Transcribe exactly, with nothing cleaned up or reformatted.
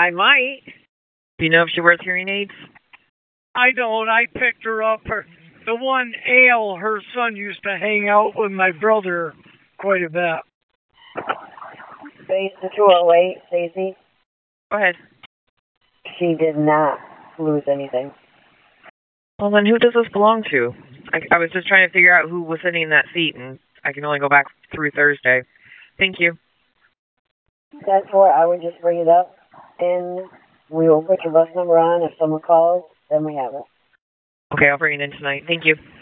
I might. Do you know if she wears hearing aids? I don't. I picked her up. Her, the one Ale, her son, used to hang out with my brother quite a bit. Base the two oh eight, Stacy. Go ahead. She did not lose anything. Well, then who does this belong to? I, I was just trying to figure out who was sitting in that seat, and I can only go back through Thursday. Thank you. That's where I would just bring it up, and we will put your bus number on. If someone calls, then we have it. Okay, I'll bring it in tonight. Thank you.